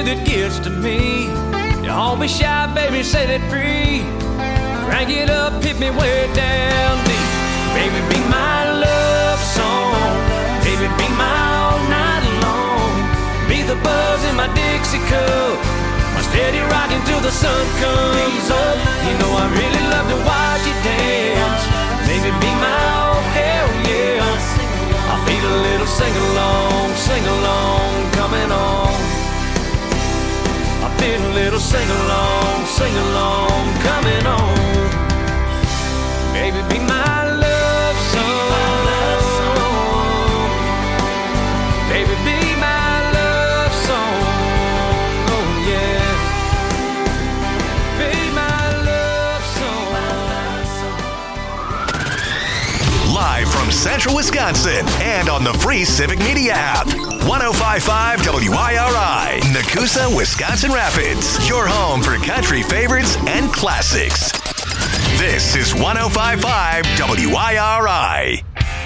that gets to me. Don't be shy, baby, set it free. Crank it up, hit me way down deep. Baby, be my love song. Baby, be my all night long. Be the buzz in my Dixie cup, my steady rocking till the sun comes up. You know I really love to watch you dance. Baby, be my oh hell yeah. I feel a little sing along coming on. I feel a little sing along coming on. Baby, be my love song. Baby, be my love song. Oh yeah. Be my love song. Live from Central Wisconsin and on the free Civic Media app. 105.5 WIRI, Nakusa, Wisconsin Rapids. Your home for country favorites and classics. This is 105.5 WIRI.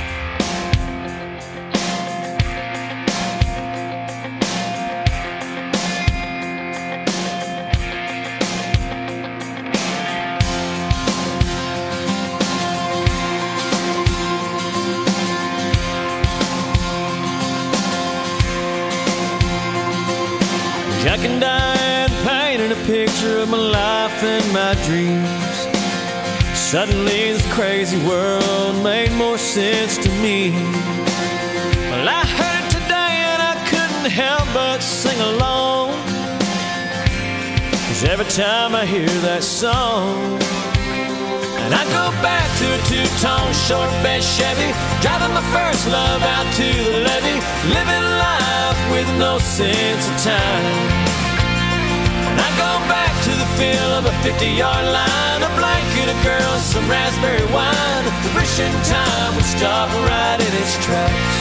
Jack and Diane painted a picture of my life and my dreams. Suddenly this crazy world made more sense to me. Well, I heard it today and I couldn't help but sing along. 'Cause every time I hear that song, and I go back to a two-tone short bed Chevy, driving my first love out to the levee, living life with no sense of time. And I go back to the feel of a 50-yard line, a blanket, a girl, some raspberry wine, wishing time would stop right in its tracks.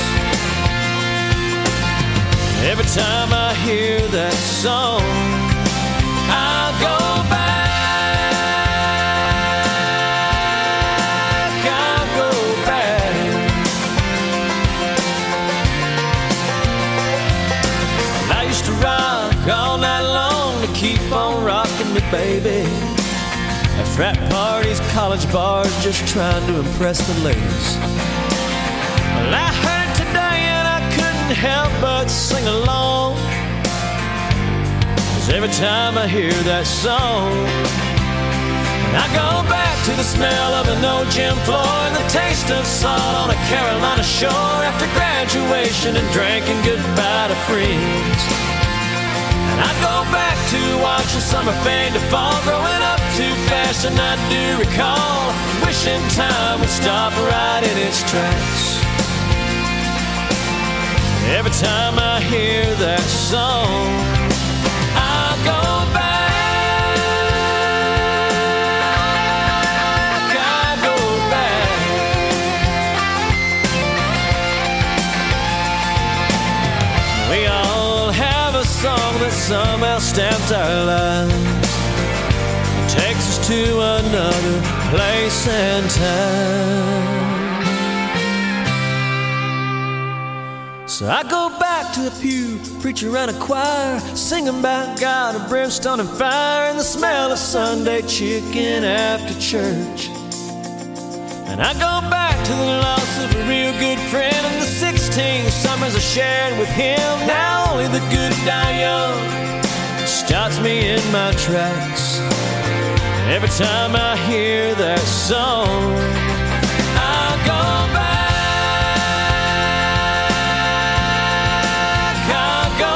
Every time I hear that song, I'll go back. All night long to keep on rocking me, baby. At frat parties, college bars, just trying to impress the ladies. Well, I heard it today and I couldn't help but sing along. 'Cause every time I hear that song, and I go back to the smell of an old gym floor and the taste of salt on a Carolina shore after graduation and drinking goodbye to friends. And I go back to watching summer fade to fall, growing up too fast and I do recall, wishing time would stop right in its tracks. Every time I hear that song, I'll go back, I'll go back. We all have a song that somehow stamps our lives, takes us to another place and time. So I go back to the pew, preacher and a choir, singing about God of brimstone and fire, and the smell of Sunday chicken after church. And I go back to the loss of a real good friend and the 16 summers I shared with him. Now only the good die young stops me in my tracks. Every time I hear that song, I'll go back, I'll go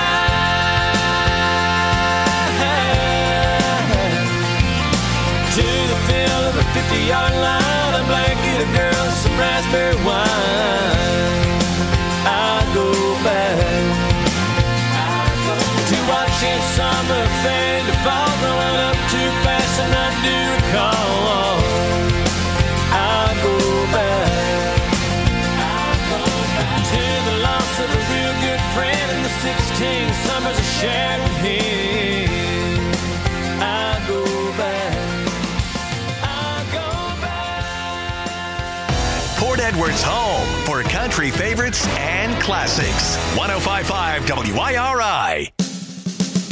back to the feel of a 50-yard line, a blanket, a girl, some raspberry wine. I'll go back to watching summer fade to fall, growing up too fast and I do recall. I'll go back to the loss of a real good friend and the 16 summers I shared with him. I'll go back, I'll go back. Port Edwards' home for country favorites and classics. 105.5 WIRI.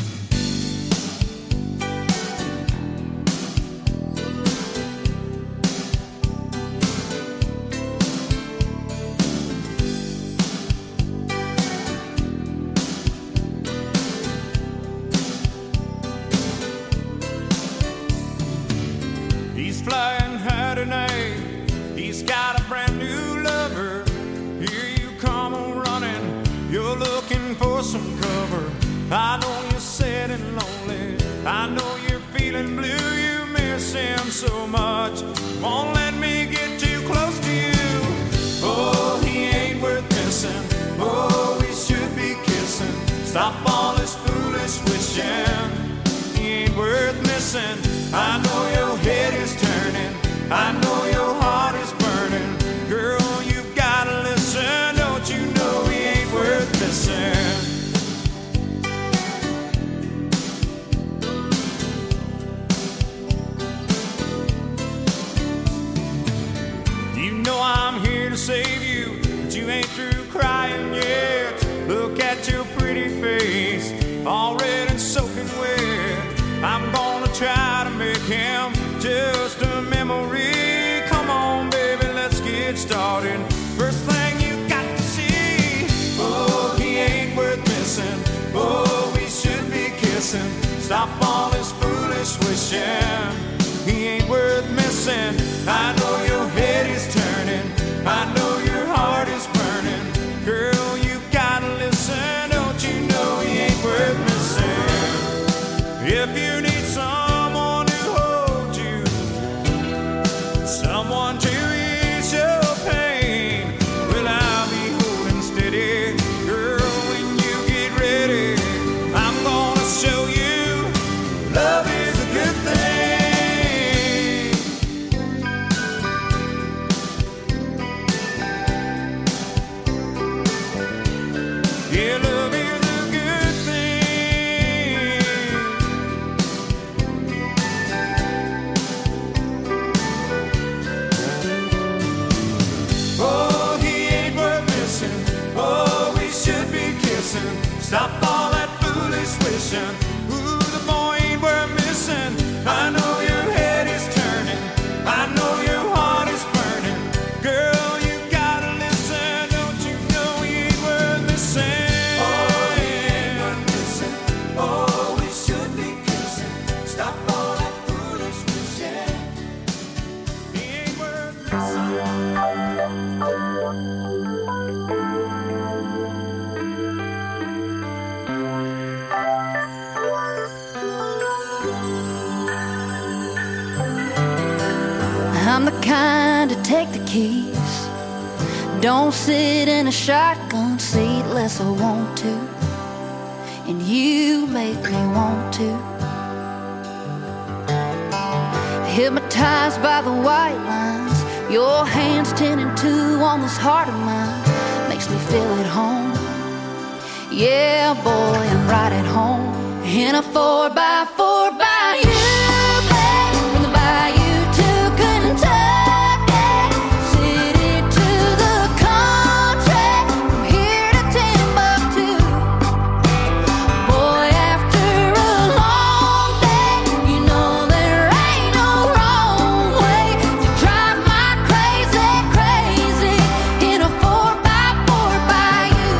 some cover. I know you're sad and lonely. I know you're feeling blue. You miss him so much. Won't let me get too close to you. Oh, he ain't worth missing. Oh, we should be kissing. Stop all this foolish wishing. He ain't worth missing. I know your head is turning. I know your heart is burning. Girl, you've gotta listen. Don't you know he ain't worth missing? You know I'm here to save you, but you ain't through crying yet. Look at your pretty face, all red and soaking wet. I'm gonna try to make him just a memory. Come on, baby, let's get started. First thing you got to see. Oh, he ain't worth missing. Oh, we should be kissing. Stop all this foolish wishing. He ain't worth missing. I know your head is turning. I know your heart is burning. Girl, you gotta listen. Don't you know he ain't worth missing? If you need someone to hold you, someone to ease your pain, well, I'll be holding steady. Girl, when you get ready, I'm gonna show you love is a good thing. Yeah, love is a good thing. Oh, he ain't worth missing. Oh, we should be kissing. Stop all that foolish wishing. Ooh, the boy ain't worth missing. I know your head is turning. I know your heart is burning. Girl, you gotta listen. Don't you know he ain't worth missing? Oh, he ain't worth missing. Oh, we should be kissing. Stop all that foolish wishing. He ain't worth missing. I'm the kind to take the keys. Don't sit in a shotgun seat unless I want to. And you make me want to. Hypnotized by the white lines, your hands 10 and 2 on this heart of mine. Makes me feel at home. Yeah, boy, I'm right at home. In a 4x4 by you, babe. From the bayou to Kentucky, city to the country, from here to Timbuktu. Boy, after a long day, you know there ain't no wrong way to drive my crazy, crazy in a 4x4 by you.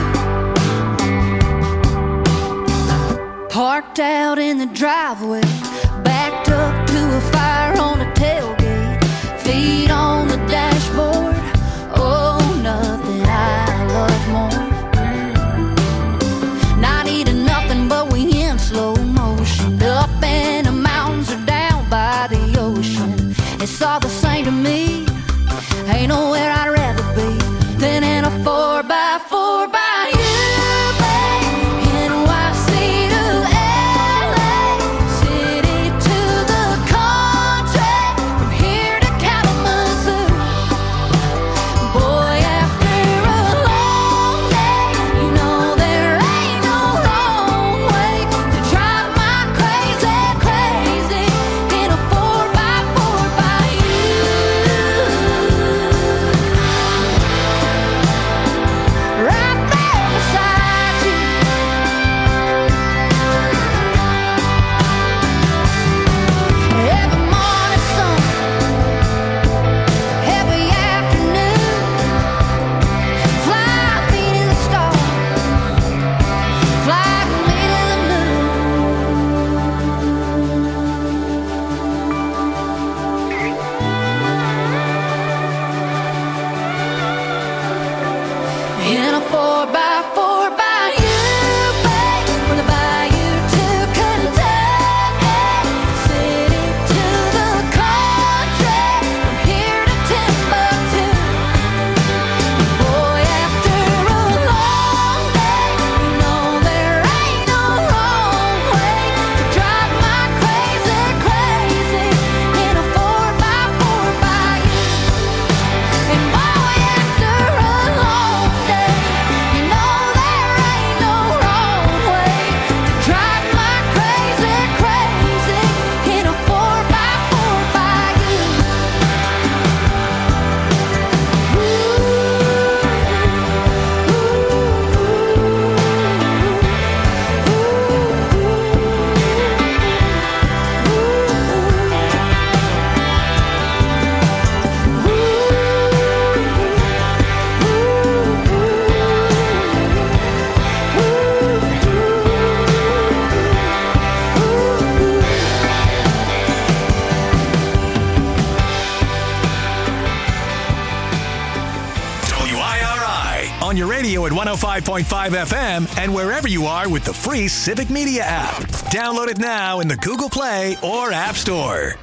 Parked out in the driveway, backed up to a fire on a tailgate, feet on the dashboard. Oh, nothing I love more. Not eating nothing, but we in slow motion, up in the mountains or down by the ocean. It's all the same to me. Ain't nowhere I'd rather be than in a 4x4 by you, babe. NYC to LA, city 105.5 FM, and wherever you are with the free Civic Media app. Download it now in the Google Play or App Store.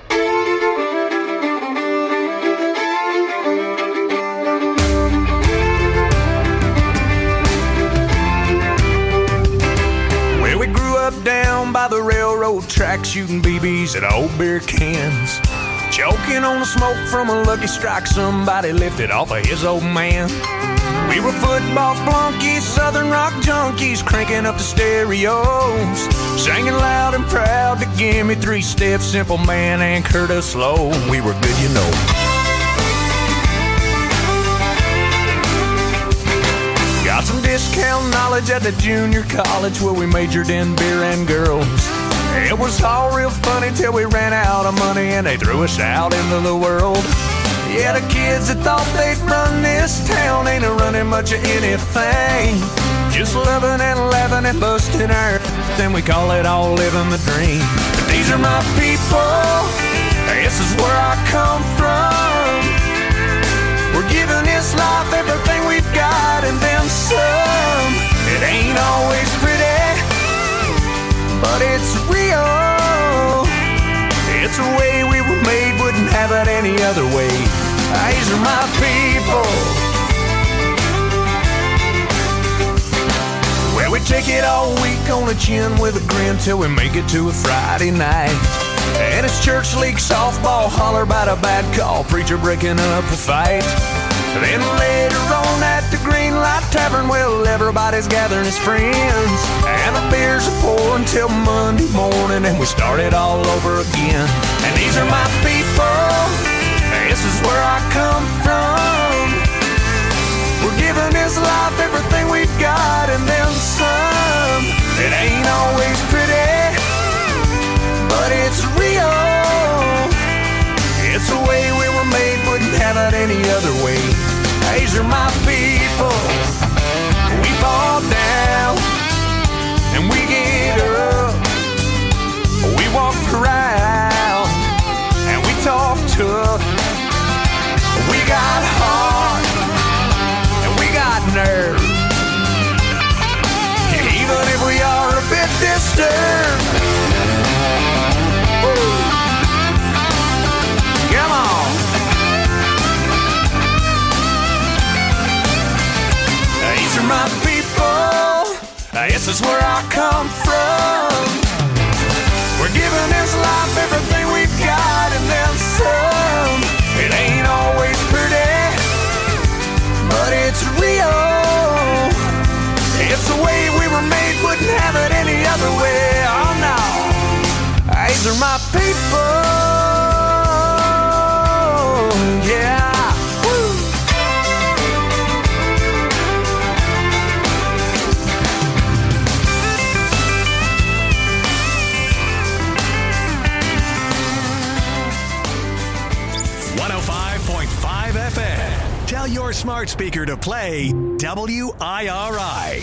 Well, we grew up down by the railroad track, shooting BBs at old beer cans. Choking on the smoke from a Lucky Strike somebody lifted off of his old man. We were football flunkies, southern rock junkies, cranking up the stereos, singing loud and proud to Give Me Three Steps, Simple Man, and Curtis Slow. We were good, you know. Got some discount knowledge at the junior college where we majored in beer and girls. It was all real funny till we ran out of money and they threw us out into the world. Yeah, the kids that thought they'd run this town ain't running much of anything. Just loving and laughing and busting our then we call it all living the dream. But these are my people, this is where I come from. We're giving this life everything we've got and then some. It ain't always pretty, but it's real. It's the way we were made, wouldn't have it any other way. These are my people. Well, we take it all week on the chin with a grin till we make it to a Friday night. And it's church league softball, holler about a bad call, preacher breaking up a fight. Then later on at the Green Light Tavern, well, everybody's gathering as friends. And the beers are pouring till Monday morning, and we start it all over again. And these are my people, this is where I come from. We're giving this life everything we've got and then some. It ain't always pretty, but it's real. It's the way we were made, wouldn't have it any other way. These are my people. We fall down and we get up. We walk around and we talk tough. We got heart and we got nerve. Even if we are a bit disturbed. Woo. Come on. These are my people. This is where I come from. We're giving this life everything we've got and then some. It ain't always pretty, but it's real. It's the way we were made, wouldn't have it any other way. Oh no. These are my people. Yeah. Woo. FM. Tell your smart speaker to play WIRI.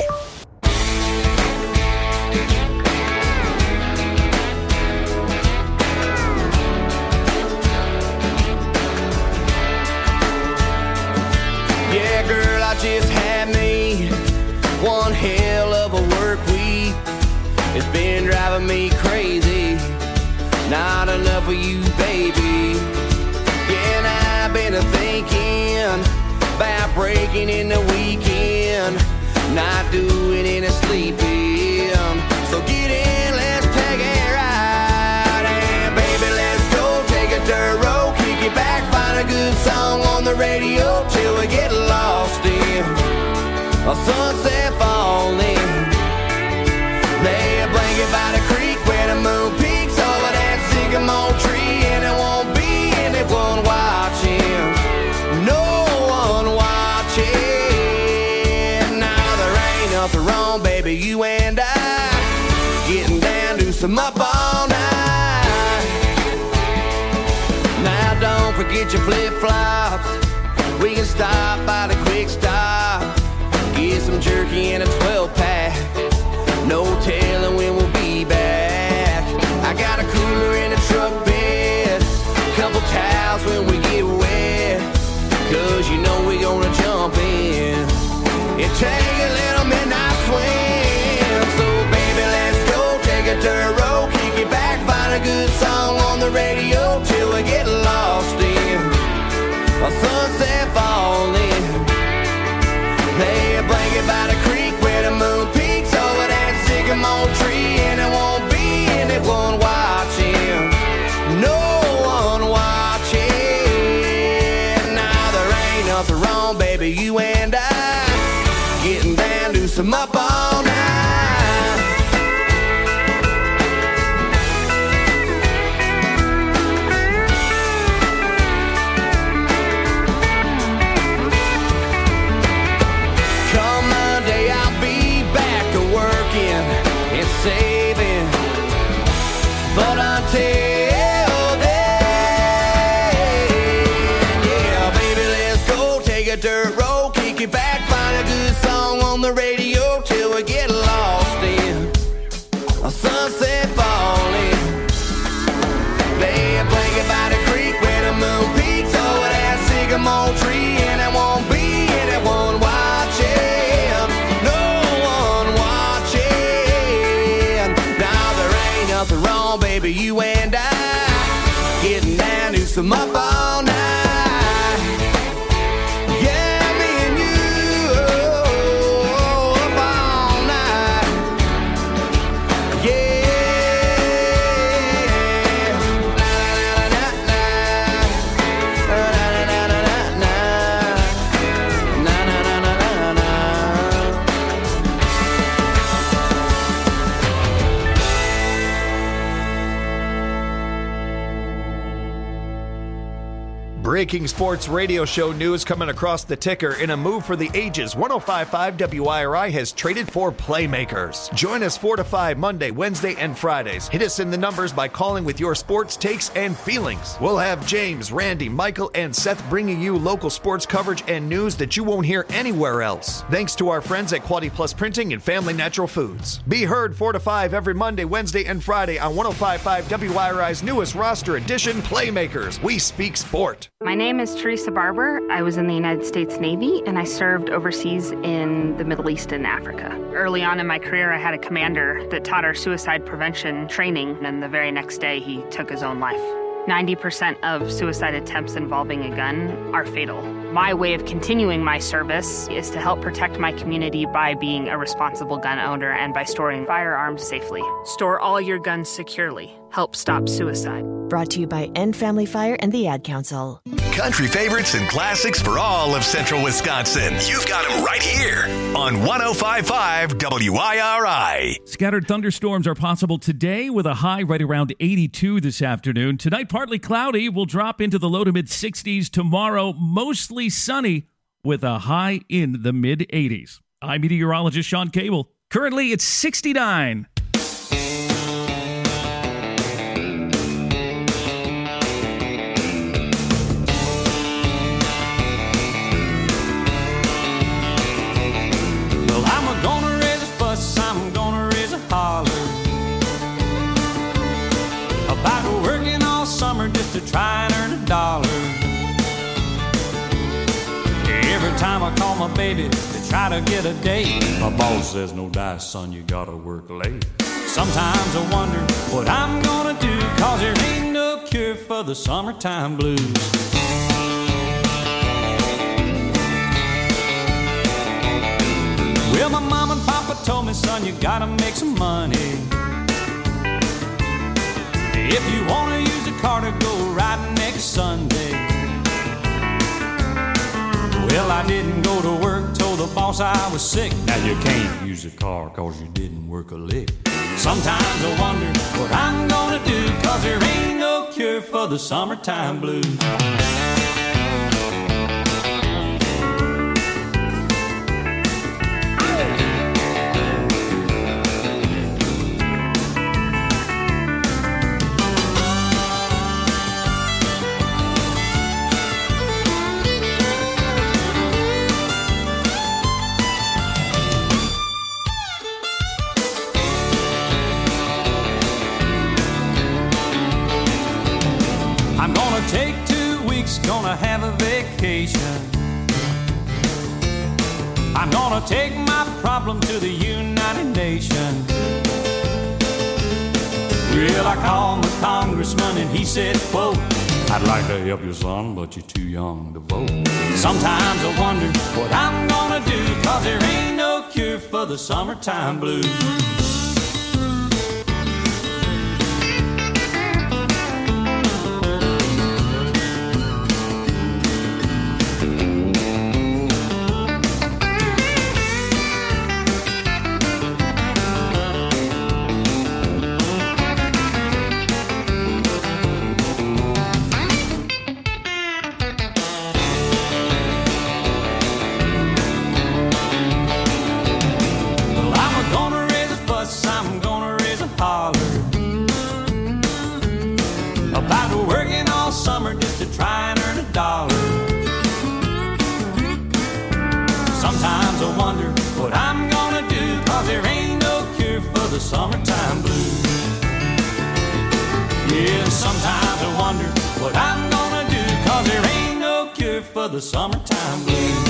Yeah, girl, I just had me one hell of a work week. It's been driving me crazy. Not enough of you, baby. Yeah, and I've been thinking about breaking in the weekend, not doing any sleeping. So get in, let's take a ride. And baby, let's go take a dirt road, kick it back, find a good song on the radio till we get lost in a sunset falling. Lay a blanket by the creek where the moon peaks over that sycamore tree, and it won't be anyone watching, no one watching. Now there ain't nothing wrong, baby, you and I getting down to some up all night. Now don't forget your flip-flops. We can stop by the quick stop, get some jerky and a 12-pack. No telling when we'll be back. I got a cooler in the truck bed, couple towels when we get wet, 'cause you know we gonna jump in and take a little baby, you and I getting down to some up all night. Yeah, me and you, up all night. Yeah. Breaking sports radio show news coming across the ticker. In a move for the ages, 105.5 WIRI has traded for playmakers. Join us 4 to 5 Monday, Wednesday, and Fridays. Hit us in the numbers by calling with your sports takes and feelings. We'll have James, Randy, Michael, and Seth bringing you local sports coverage and news that you won't hear anywhere else. Thanks to our friends at Quality Plus Printing and Family Natural Foods. Be heard 4 to 5 every Monday, Wednesday, and Friday on 105.5 WIRI's newest roster edition, Playmakers. We speak sport. My name is Teresa Barber. I was in the United States Navy, and I served overseas in the Middle East and Africa. Early on in my career, I had a commander that taught our suicide prevention training, and the very next day, he took his own life. 90% of suicide attempts involving a gun are fatal. My way of continuing my service is to help protect my community by being a responsible gun owner and by storing firearms safely. Store all your guns securely. Help stop suicide. Brought to you by End Family Fire and the Ad Council. Country favorites and classics for all of central Wisconsin. You've got them right here on 105.5 WIRI. Scattered thunderstorms are possible today with a high right around 82 this afternoon. Tonight, partly cloudy. Will drop into the low to mid 60s. Tomorrow, mostly sunny with a high in the mid 80s. I'm meteorologist Sean Cable. Currently, it's 69. Just to try and earn $1. Every time I call my baby to try to get a date, my boss says, no dice, son, you gotta work late. Sometimes I wonder what I'm gonna do, cause there ain't no cure for the summertime blues. Well, my mom and papa told me, son, you gotta make some money. If you wanna use a car to go riding next Sunday. Well, I didn't go to work, told the boss I was sick. Now you can't use a car cause you didn't work a lick. Sometimes I wonder what I'm gonna do, cause there ain't no cure for the summertime blues. Take 2 weeks, gonna have a vacation. I'm gonna take my problem to the United Nations. Well, I called the congressman and he said, quote, I'd like to help you, son, but you're too young to vote. Sometimes I wonder what I'm gonna do, cause there ain't no cure for the summertime blues. Summertime blues. Yeah, sometimes I wonder what I'm gonna do, cause there ain't no cure for the summertime blues.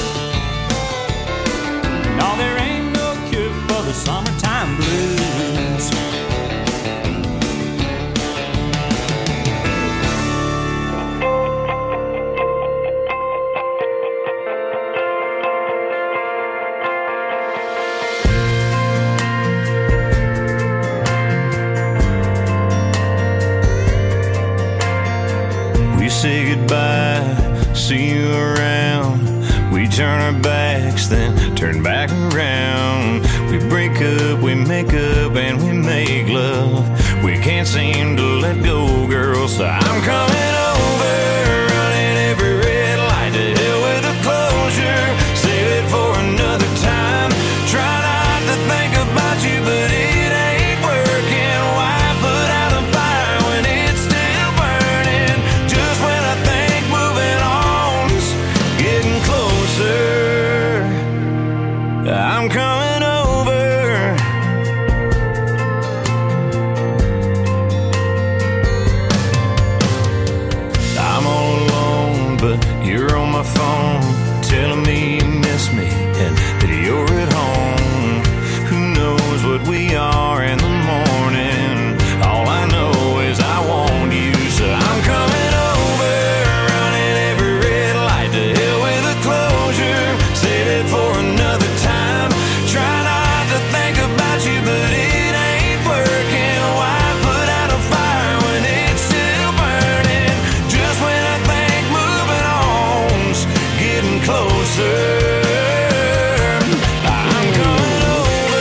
No, there ain't no cure for the summertime blues. see you around. We turn our backs, then turn back around. We break up, we make up, and we make love. We can't seem to let go, girl, so I'm coming over, running every red light. To hell with the closure, save it for another time. Try not to think about you, but it ain't working. Why put out a fire when it's still burning? Just when I think moving on's getting closer, I'm coming over. I'm all alone, but you're on my phone, telling me you miss me and that you're at home. Who knows what we are in the morning? All I know is I want you, so I'm coming over, running every red light. To hell with the closure, save it for another time. Try not to think about you, but it ain't working. Why put out a fire when it's still burning? Just when I think moving on's getting closer, I'm coming over.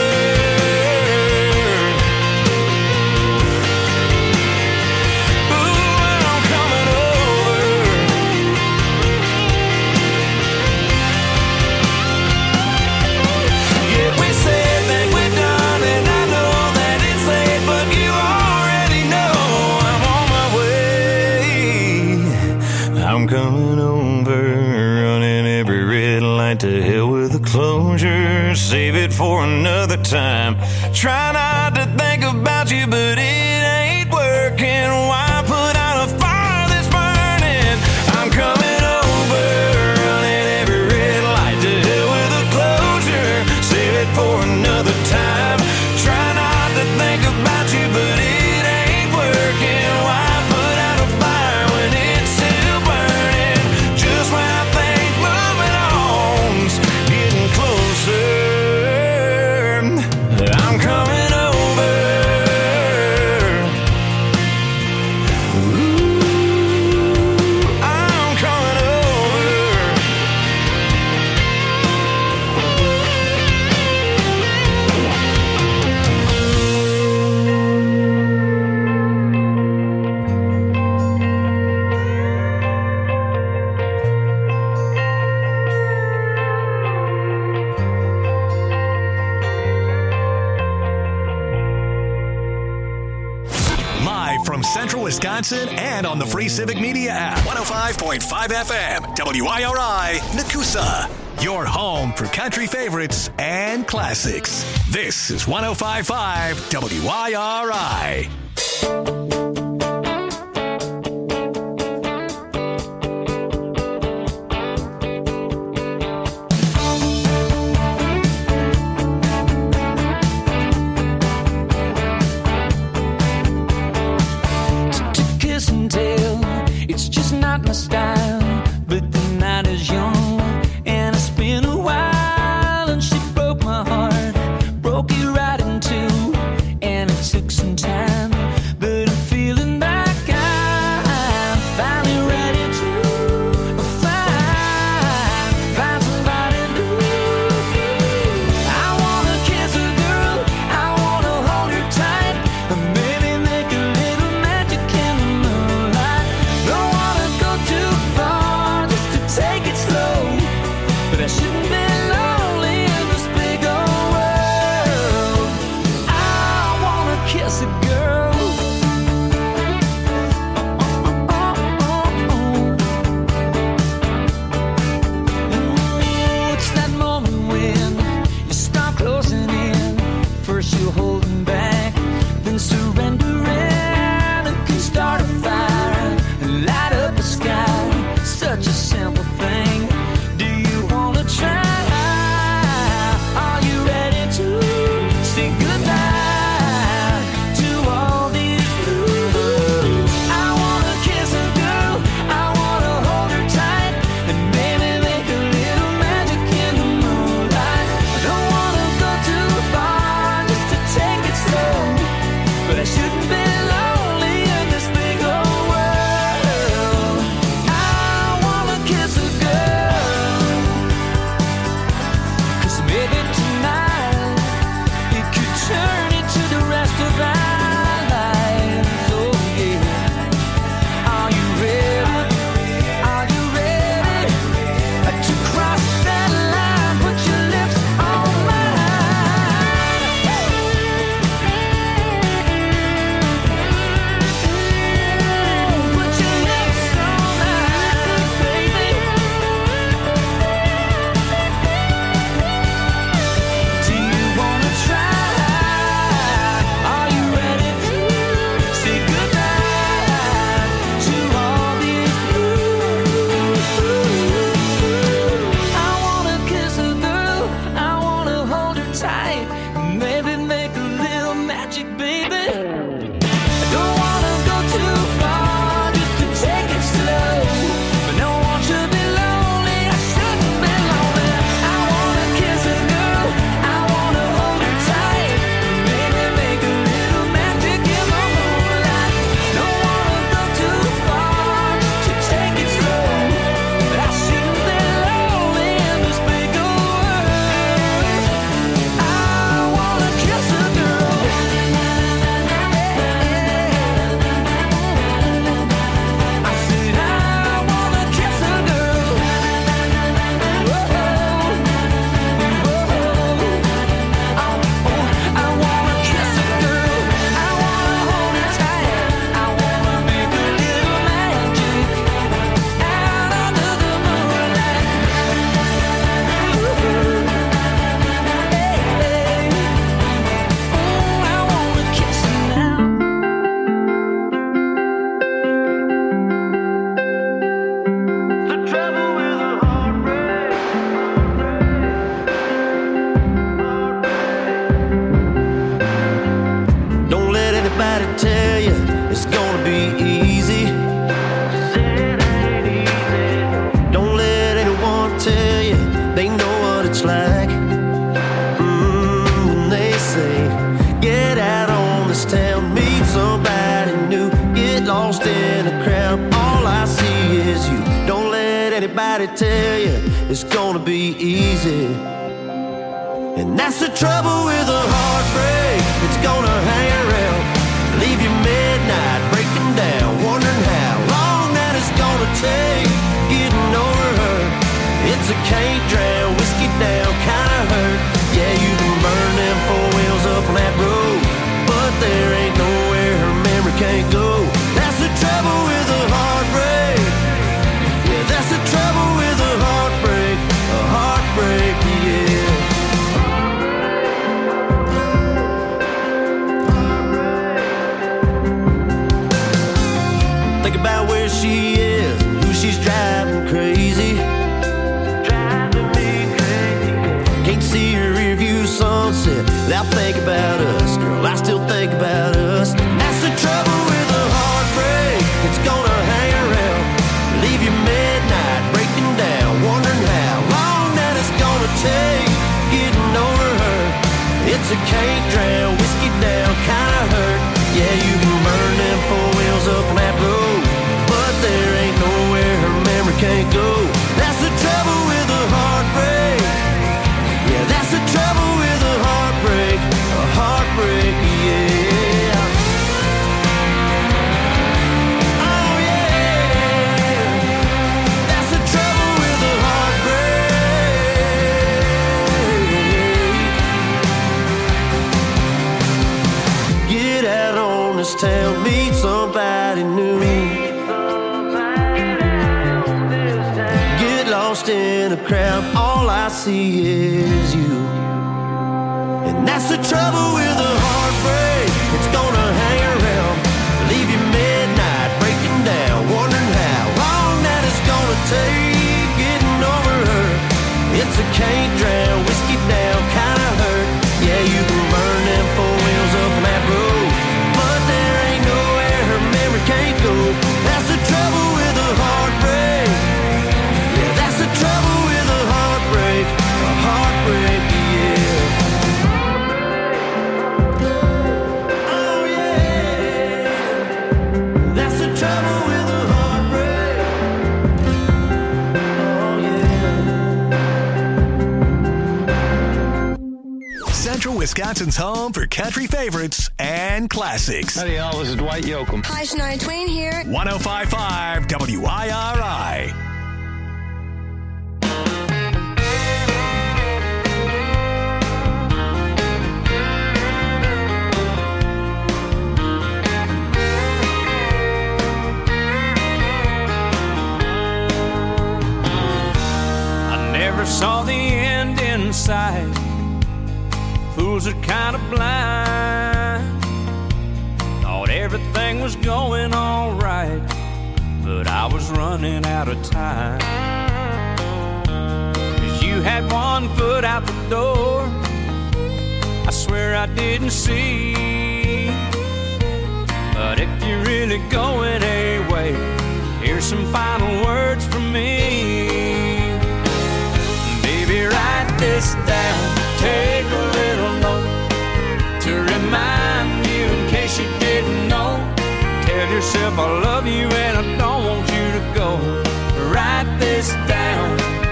Ooh, I'm coming over. Yeah, we said that we're done, and I know that it's late, but you already know I'm on my way. I'm coming over, running every red light. To hell with the closure, save it for another time. Try not to think about you, but it ain't working. Why put out a fire that's burning? I'm coming over, running every red light. To hell with the closure, save it for another time. Try not to think about you, but it ain't working. Why put out a fire when it's still burning? Just when I think moving on's getting closer, I'm coming over. Ooh, I'm coming over. Live from Central Wisconsin and on the free Civic Media app. 105.5 FM, WIRI, Nakusa. Your home for country favorites and classics. This is 105.5 WIRI. To kiss and tell, it's just not my style. But the night is young, and it's been a while, and she broke my heart, broke it right in two, and it took some time. But I'm feeling like I'm finally ready to find somebody new. I wanna kiss a girl, I wanna hold her tight, and maybe make a little magic in the moonlight. Don't wanna go too far, just to take it slow, but I shouldn't be lonely in this big old world. I wanna kiss a girl. It's that moment when you start closing in. First you're holding back, then surrendering. It can start a fire and light up the sky. Such a simple thing. Do you wanna try? Are you ready to say goodbye to all these blues? I wanna kiss a girl, I wanna hold her tight, and maybe make a little magic in the moonlight. I don't wanna go too far, just to take it slow, but I shouldn't be lonely in this big old anybody tell you it's gonna be easy. Don't let anyone tell you they know what it's like. When they say, get out on this town, meet somebody new, get lost in a crowd, all I see is you. Don't let anybody tell you it's gonna be easy. And that's the trouble with a heartbreak, it's gonna hang around, leave you midnight breaking down, wondering how long that it's gonna take getting over her. It's a can't drown, whiskey down kind of hurt. Yeah, you can burn them four wheels up on that road, but there ain't nowhere her memory can't go. That's the trouble with a heartbreak. Yeah, that's the trouble with a heartbreak. A heartbreak, yeah. Think about where she is, who she's driving crazy. Driving me crazy. Can't see her rear view sunset without thinking about us. Girl, I still think about us. That's the trouble with a heartbreak. It's gonna hang around, leave you midnight breaking down, wondering how long that it's gonna take getting over her. It's a can't drown, whiskey down kind of hurt. Yeah, you can burn them four wheels up on that road, but there ain't nowhere her memory can't go. That's the trouble with a heartbreak. Yeah, that's the trouble with a heartbreak. A heartbreak, yeah. Oh yeah, that's the trouble with a heartbreak. Get out on this town, meet somebody new, get lost in a crowd, all I see is you. And that's the trouble with a heartbreak, it's gonna hang around, leave you midnight breaking down, wondering how long that it's gonna take getting over her. It's a can't drown, whiskey down kind of hurt. Yeah, you can burn them four wheels up on that road, but there ain't nowhere her memory can't go. That's the trouble with a heartbreak. Yeah, that's the trouble with a heartbreak. A heartbreak, yeah. Oh yeah, that's the trouble with a heartbreak. Oh yeah. Central Wisconsin's home for country favorites and classics. Howdy, y'all. This is Dwight Yoakam. Hi, Shania Twain here. 105.5 WIRI. I never saw the end in sight. Fools are kind of blind. Thought everything was going all right, but I was running out of time. 'Cause you had one foot out the door, I swear I didn't see. But if you're really going away, here's some final words from me. Baby, write this down, take a little note to remind you in case you didn't know. Tell yourself I love you and I don't want you to go. Write this down,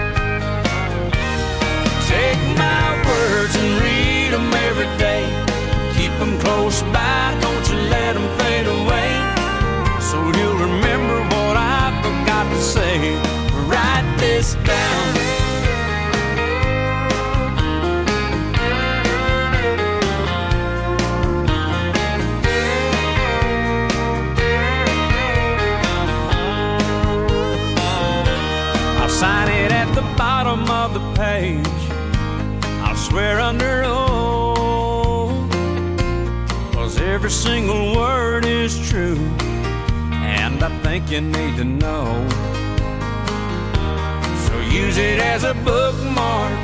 take my words and read them every day. Keep them close by, don't you let them fade away. So you'll remember what I forgot to say. Write this down. I'll sign it at the bottom of the page. I'll swear under oath, 'cause every single word is true, and I think you need to know. So use it as a bookmark,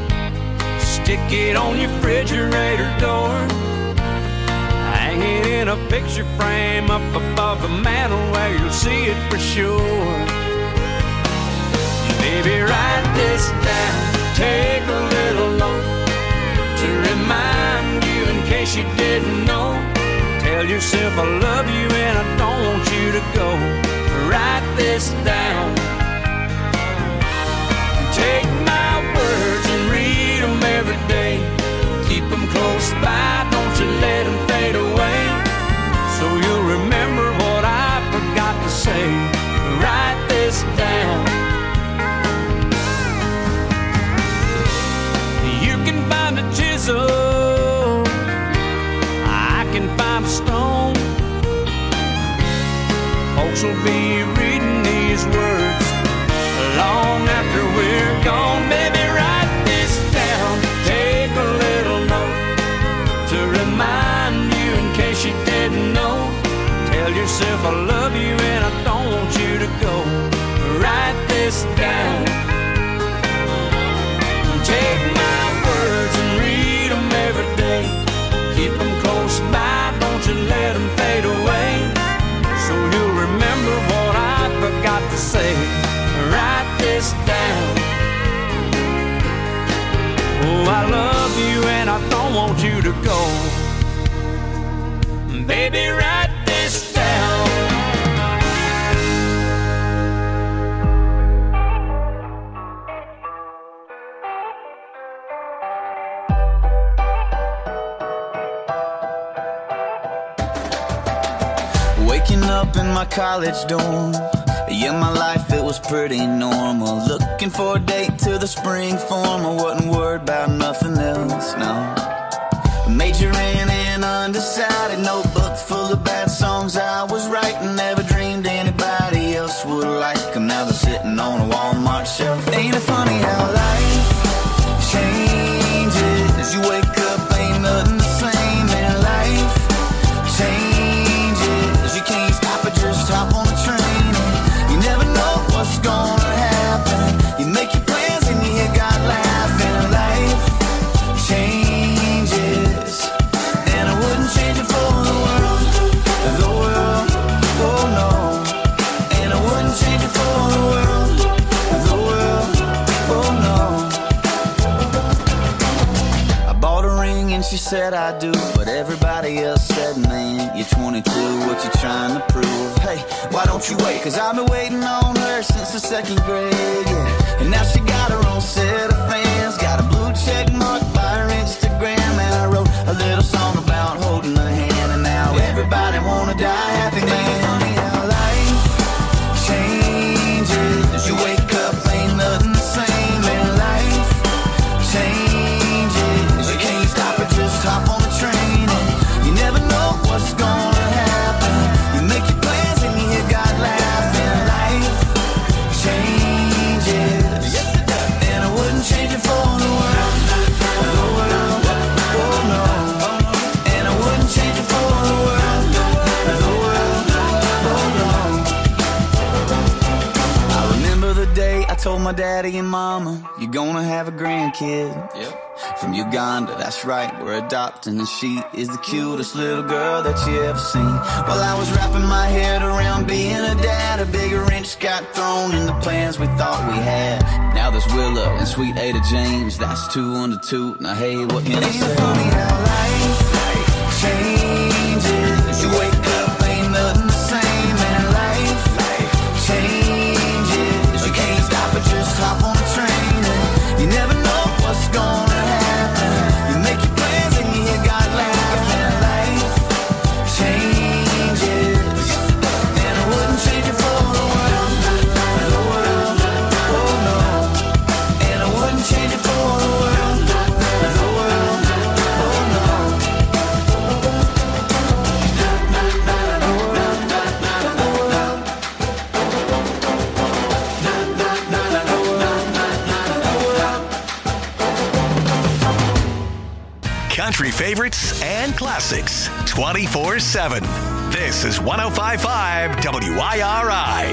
stick it on your refrigerator door, hang it in picture frame up above the mantel where you'll see it for sure. Baby, write this down, take a little note to remind you in case you didn't know. Tell yourself I love you and I don't want you to go. Write this down. Take my words and read them every day. Keep them close by, don't you let them fade away. So you'll remember what I forgot to say. Write this down. You can find a chisel, I can find a stone. Folks will be reading these words long after we're gone. Baby, write this down. Take a little note to remind you in case you didn't know. Tell yourself I love you and I don't want you to go. Write this down. Take my words and read them every day. Keep them close by, don't you let them fade away. So you'll remember what I forgot to say. Write this down. Oh, I love you and I don't want you to go. Baby, write this down. Waking up in my college dorm. Yeah, my life, it was pretty normal. Looking for a date to the spring form. I wasn't worried about nothing else, no. Majoring in undecided, notebook full of bad songs I was writing. Never dreamed anybody else would like them. Now they're sitting on a Walmart shelf. Ain't it funny how life changes? You wake up, ain't nothing the same. And life changes. You can't stop it, just hop on the train. You never know what's gonna happen. You make your plans and you hear God laughing. Life changes, and I wouldn't change it for the world. The world, oh no. And I wouldn't change it for the world. The world, oh no. I bought a ring and she said I do, but everybody else said, man, you're 22, what you trying to prove? Hey, why don't you wait? Cause I've been waiting on her since the second grade, yeah. And now she got her own set of fans. Got a blue check mark by her Instagram. And I wrote a little song about holding her hand. And now everybody wanna die happy, man. Funny how life changes. You wake up, ain't nothing the same. And life changes. You can't stop it, just hop on the train. And you never know what's gonna happen. You make your plans and you hear God laughing. Life changes, and I wouldn't change it for the world. The world, oh no. And I wouldn't change it for the world. The world, oh no. I remember the day I told my daddy and mama, you're gonna have a grandkid. Yep. From Uganda, that's right, we're adopting. And she is the cutest little girl that you ever seen. While I was wrapping my head around being a dad, a big wrench got thrown in the plans we thought we had. Now there's Willow and sweet Ada James, that's 2 under 2. Now hey, what can I say? It's funny how life changes. You wake up, ain't nothing the same. And life changes. You can't stop it, just hop on the train. And you never know what's gonna happen. You make your plans and you hear God laughing. Life changes, and I wouldn't change it for the world. The world, oh no. And I wouldn't change it for the world. The world, oh no. Country favorites and classics 24/7. This is 105.5 WIRI.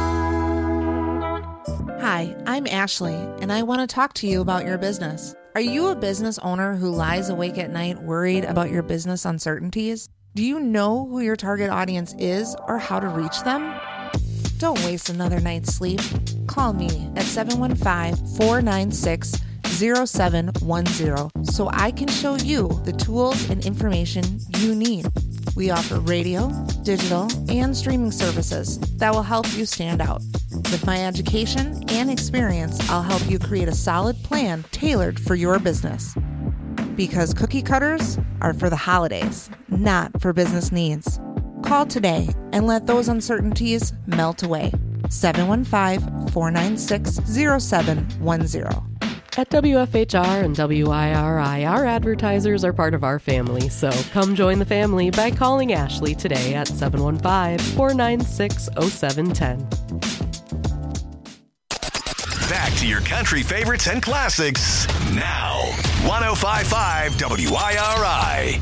Hi, I'm Ashley, and I want to talk to you about your business. Are you a business owner who lies awake at night worried about your business uncertainties? Do you know who your target audience is or how to reach them? Don't waste another night's sleep. Call me at 715-496-0710 so I can show you the tools and information you need. We offer radio, digital, and streaming services that will help you stand out. With my education and experience, I'll help you create a solid plan tailored for your business. Because cookie cutters are for the holidays, not for business needs. Call today and let those uncertainties melt away. 715-496-0710. At WFHR and WIRI, our advertisers are part of our family, so come join the family by calling Ashley today at 715-496-0710. Back to your country favorites and classics now. 105.5 WIRI.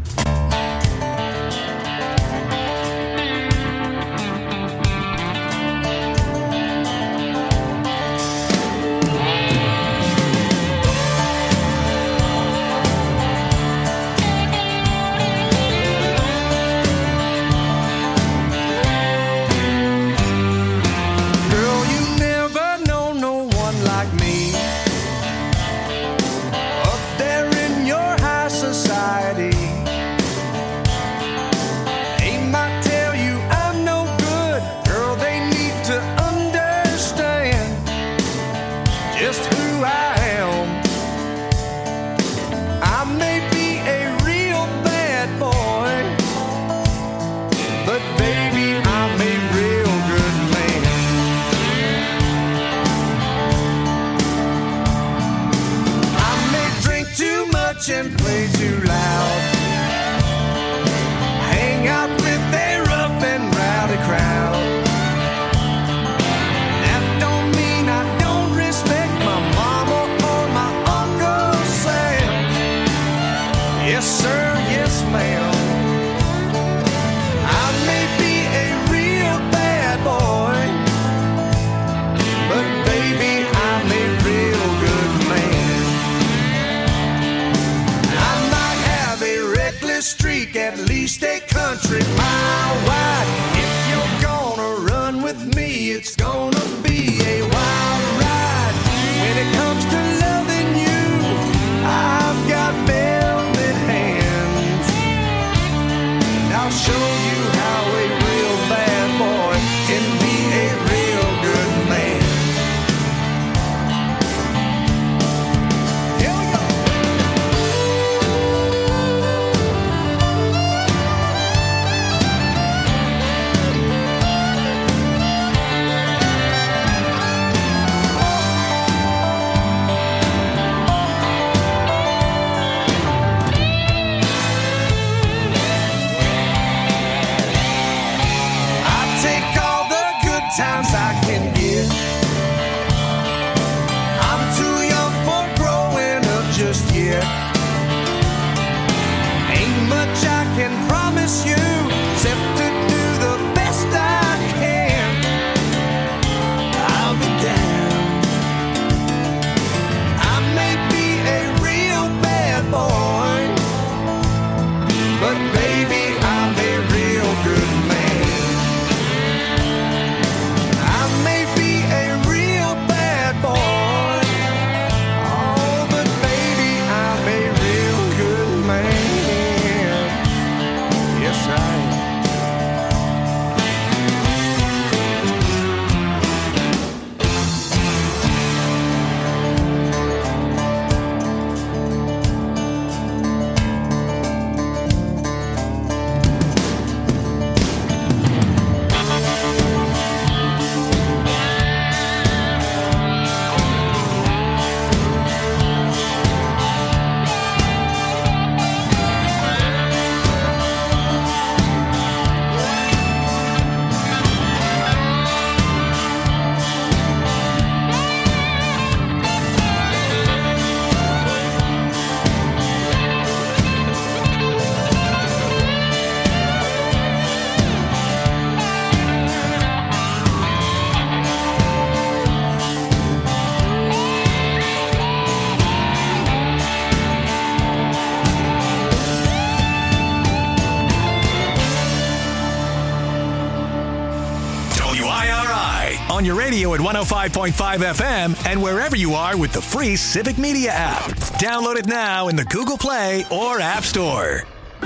And play too loud. Hang out with a rough and rowdy crowd. That don't mean I don't respect my mama or my Uncle Sam. Yes sir, yes ma'am. I may be a real bad boy, but baby I'm a real good man. Streak, at least a country mile wide. If you're gonna run with me, it's gonna be a wild ride. When it comes to loving you, I've got velvet hands, and I'll show you how a real bad boy can be a real good man. Here we go. Times I can give. I'm too young for growing up just yet. Ain't much I can promise you except to do the best I can. I'll be down. I may be a real bad boy, but baby I'm a real good man. on your radio at 105.5 FM and wherever you are with the free Civic Media app. Download it now in the Google Play or App Store.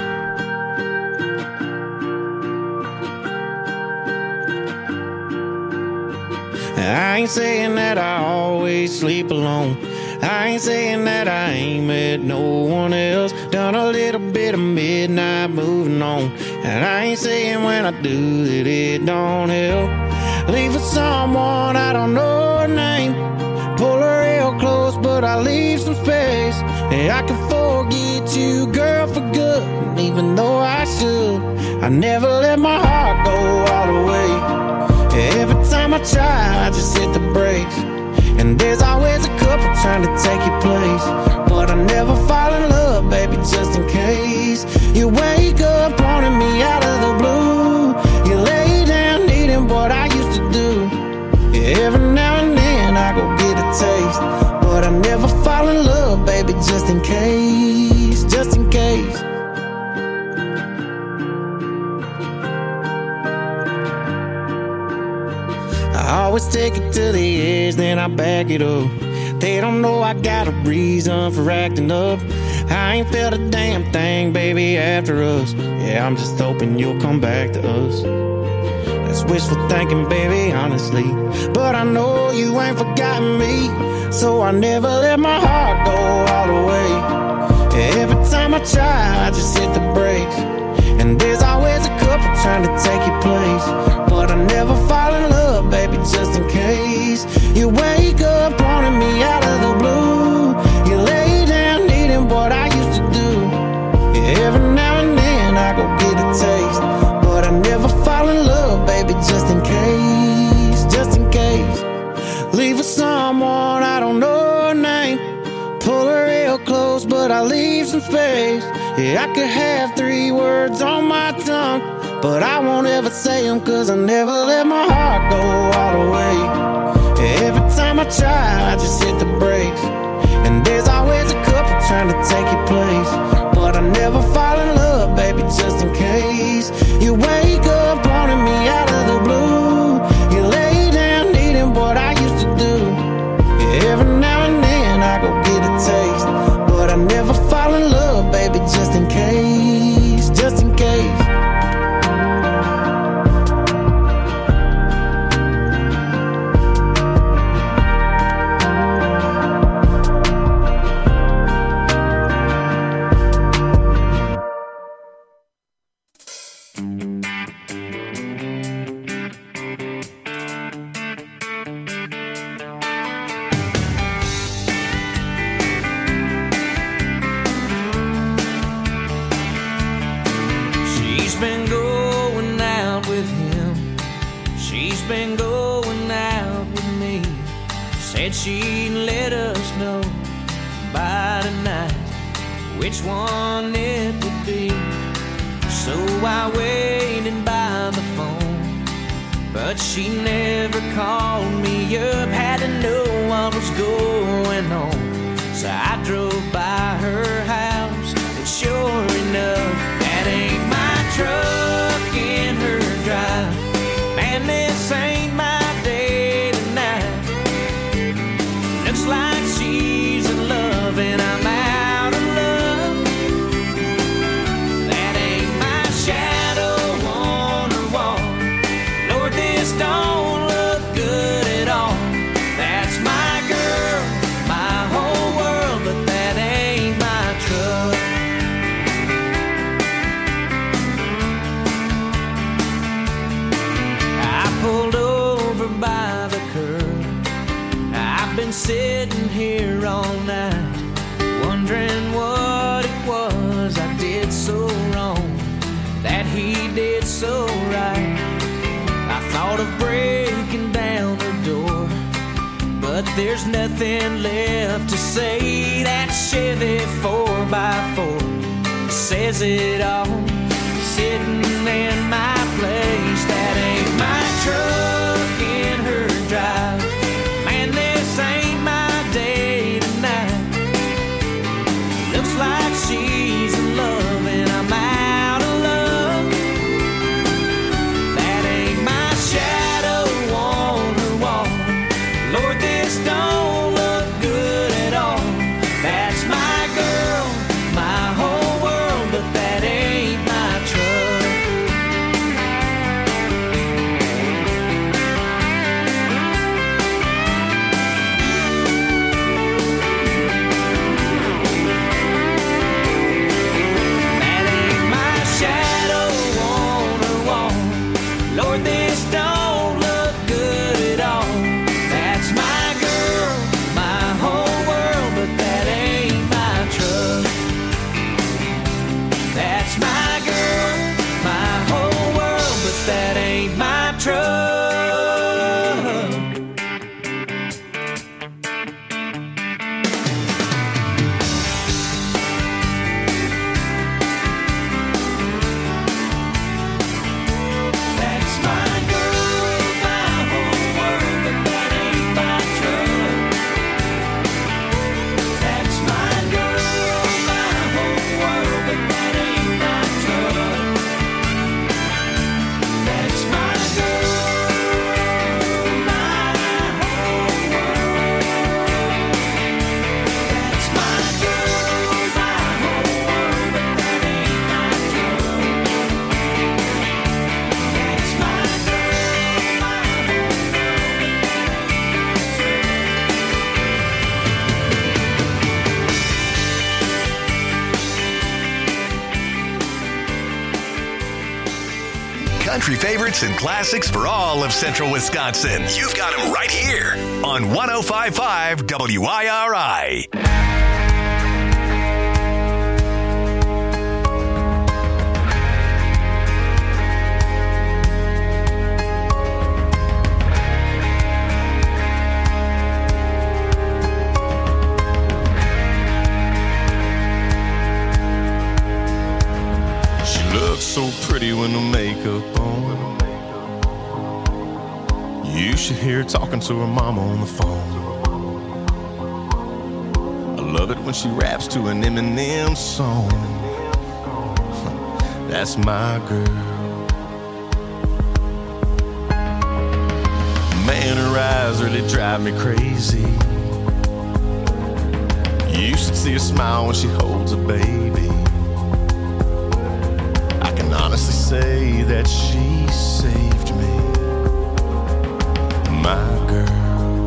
I ain't saying that I always sleep alone. I ain't saying that I ain't met no one else. Done a little bit of midnight moving on. And I ain't saying when I do that it don't help. Leave for someone I don't know her name. Pull her real close, but I leave some space. And I can forget you, girl, for good. And even though I should, I never let my heart go all the way. Every time I try, I just hit the brakes. And there's always a couple trying to take your place. But I never fall in love, baby, just in case. You wake up wanting me out of the blue. You lay down needing what I used to do. Every now and then I go get a taste. But I never fall in love, baby, just in case. Just in case. I always take it to the edge, then I back it up. They don't know I got a reason for acting up. I ain't felt a damn thing, baby, after us. Yeah, I'm just hoping you'll come back to us. That's wishful thinking, baby, honestly. But I know you ain't forgotten me. So I never let my heart go all the way. Every time I try, I just hit the brakes. And there's always a couple trying to take your place. But I never fall in love, baby, just in case. You wake up wanting me out of the blue. You lay down needing what I used to do. Every now and then I go get a taste. But I never fall in love, baby, just in case. Just in case. Leave for someone I don't know her name. Pull her real close, but I leave some space. Yeah, I could have 3 words on my tongue, but I won't ever say them, cause I never let my heart go all the way. Every time I try, I just hit the brakes. And there's always a couple trying to take your place. But I never fall in love, baby, just in case. You wake up wanting me out of the blue. You lay down needing what I used to do. Every now and then I go get a taste. But I never fall in love, baby, just in case. Just in case. She'd let us know by tonight which one it would be. So I waited by the phone, but she never called me up. Had to know what was going on, so I drove by her house, and sure enough, that ain't my truck in her drive. Man, this ain't my day tonight. Looks like she's in love and I'm out of love. That ain't my shadow on her wall. Lord, this don't look good at all. That's my girl, my whole world, but that ain't my truck. I pulled over by the curb. I've been sitting here all night, wondering what it was I did so wrong, that he did so right. I thought of breaking down the door, but there's nothing left to say. That Chevy 4x4 says it all, sitting in my place. That ain't my truck in her drive. Man, this ain't my day tonight. Looks like she's in love and I'm out of love. That ain't my shadow on her wall. Country favorites and classics for all of Central Wisconsin. You've got them right here on 105.5 WIRI. Looks so pretty with no makeup on. You should hear her talking to her mama on the phone. I love it when she raps to an Eminem song. That's my girl. Man, her eyes really drive me crazy. You should see her smile when she holds a baby. Honestly say that she saved me, my girl.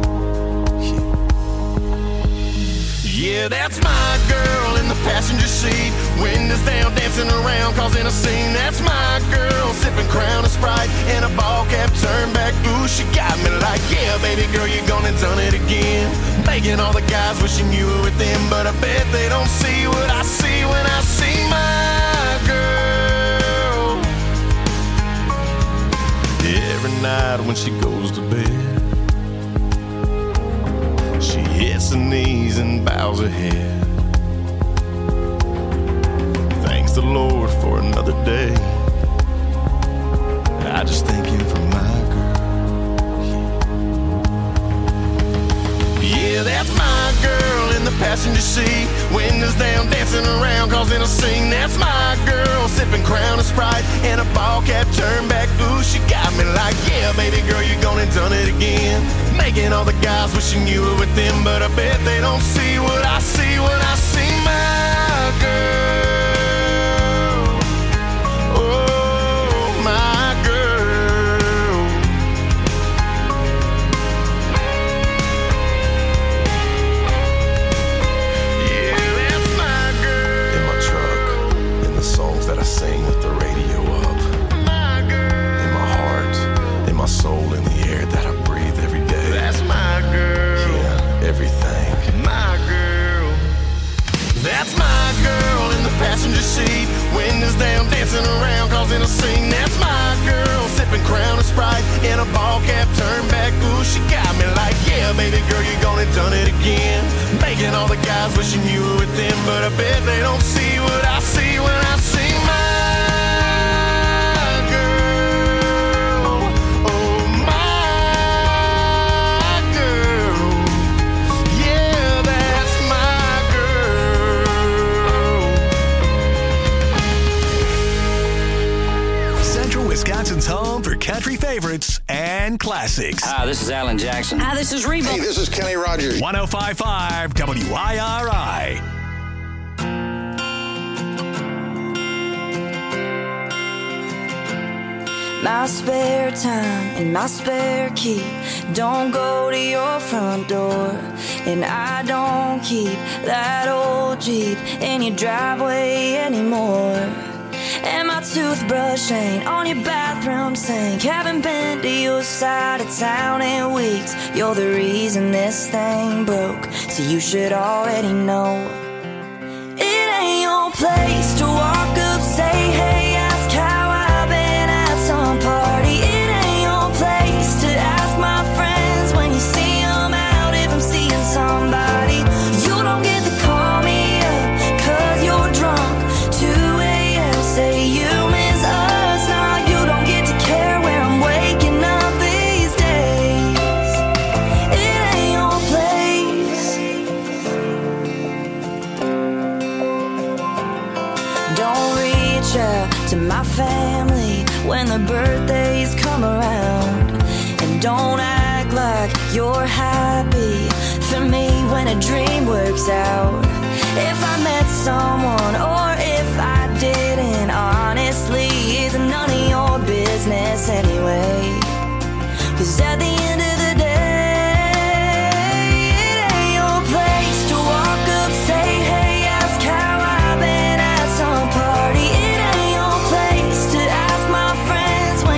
Yeah, that's my girl in the passenger seat. Windows down, dancing around, causing a scene. That's my girl, sipping Crown and Sprite and a ball cap turned back. Ooh, she got me like, yeah, baby girl, you gone and done it again. Making all the guys wishing you were with them, but I bet they don't see what I see when I see my girl. Every night when she goes to bed, she hits her knees and bows her head. Thanks the Lord for another day. I just thank him for my girl. Yeah, that's my girl in the passenger seat. Windows down, dancing around, causing a scene. That's my girl, sipping Crown and Sprite and a ball cap turned back. Ooh, she got me like, yeah, baby girl, you gone and done it again. Making all the guys wishing you were with them, but I bet they don't see what I see when I see my girl. Oh, my girl. Yeah, that's my girl. In my truck, in the songs that I sing with the radio up. My girl. In my heart, in my soul, in the air that I breathe every day. That's my girl. Yeah, everything. My girl. That's my girl in the passenger seat. Windows down, dancing around, causing a scene. That's my girl, sipping Crown and Sprite in a ball cap turned back. Ooh, she got me like, yeah, baby girl, you gone and done it again. Making all the guys wishing you were with them, but I bet they don't see what I see when I see my girl. Oh, my girl. Yeah, that's my girl. Central Wisconsin's home for country favorites and classics. Hi, this is Alan Jackson. Hi, this is Reba. Hey, this is Kenny Rogers. 105.5 WIRI. My spare time and my spare key don't go to your front door, and I don't keep that old Jeep in your driveway anymore. And my toothbrush ain't on your bathroom sink. Haven't been to your side of town in weeks. You're the reason this thing broke, so you should already know. It ain't your place to walk up, say hey, ask how I've been at some party. It ain't your place to ask my friends when you see them out if I'm seeing somebody. You don't get to call me up 'cause you're drunk. 2 a.m. say you miss us. Nah, you don't get to care where I'm waking up these days. It ain't your place. Don't reach out to my family when the birthdays come around, and don't act like you're happy for me when a dream works out. If I met someone or if I didn't, honestly, it's none of your business anyway. 'Cause at the end of the day, it ain't your place to walk up, say hey, ask how I've been at some party. It ain't your place to ask my friends when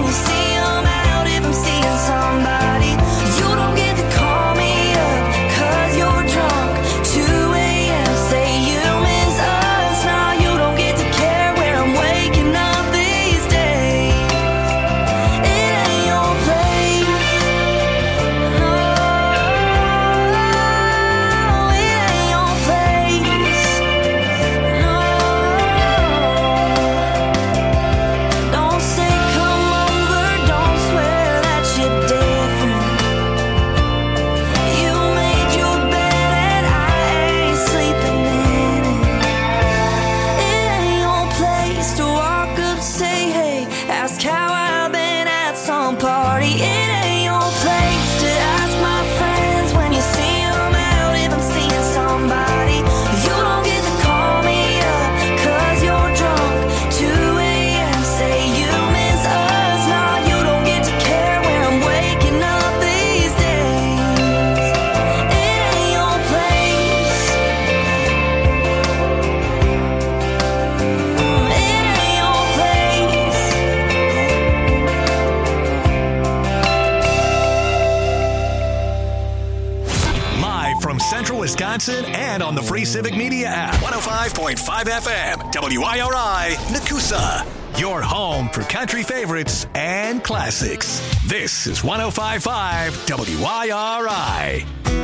Wisconsin, and on the free Civic Media app. 105.5 FM, WIRI, Nakusa. Your home for country favorites and classics. This is 105.5 WIRI.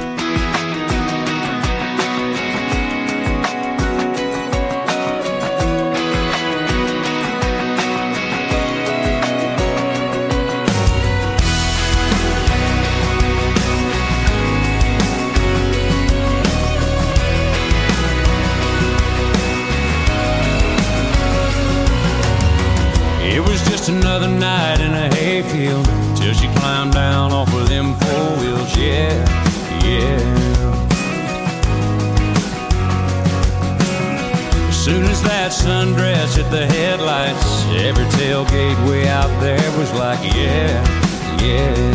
It was just another night in a hayfield till she climbed down off of them 4 wheels, yeah, yeah. As soon as that sundress hit the headlights, every tailgate way out there was like, yeah, yeah.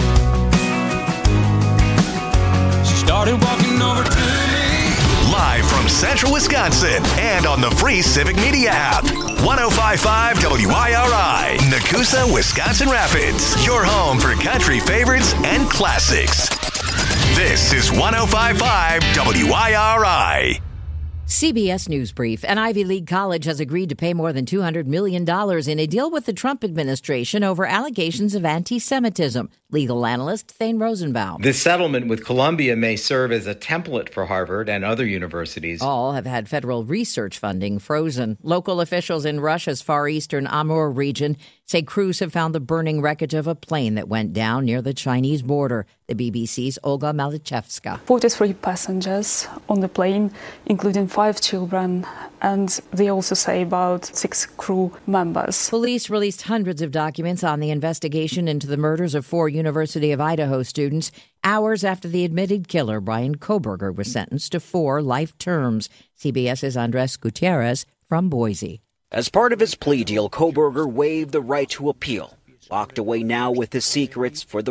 She started walking over to me. Live from Central Wisconsin and on the free Civic Media app. 105.5 WIRI, Nakusa, Wisconsin Rapids. Your home for country favorites and classics. This is 105.5 WIRI. CBS News Brief. An Ivy League college has agreed to pay more than $200 million in a deal with the Trump administration over allegations of anti-Semitism. Legal analyst Thane Rosenbaum. This settlement with Columbia may serve as a template for Harvard and other universities. All have had federal research funding frozen. Local officials in Russia's far eastern Amur region say crews have found the burning wreckage of a plane that went down near the Chinese border. The BBC's Olga Malichevska. 43 passengers on the plane, including 5 children, and they also say about 6 crew members. Police released hundreds of documents on the investigation into the murders of 4 University of Idaho students, hours after the admitted killer, Brian Kohberger, was sentenced to 4 life terms. CBS's Andres Gutierrez from Boise. As part of his plea deal, Kohberger waived the right to appeal, locked away now with his secrets for the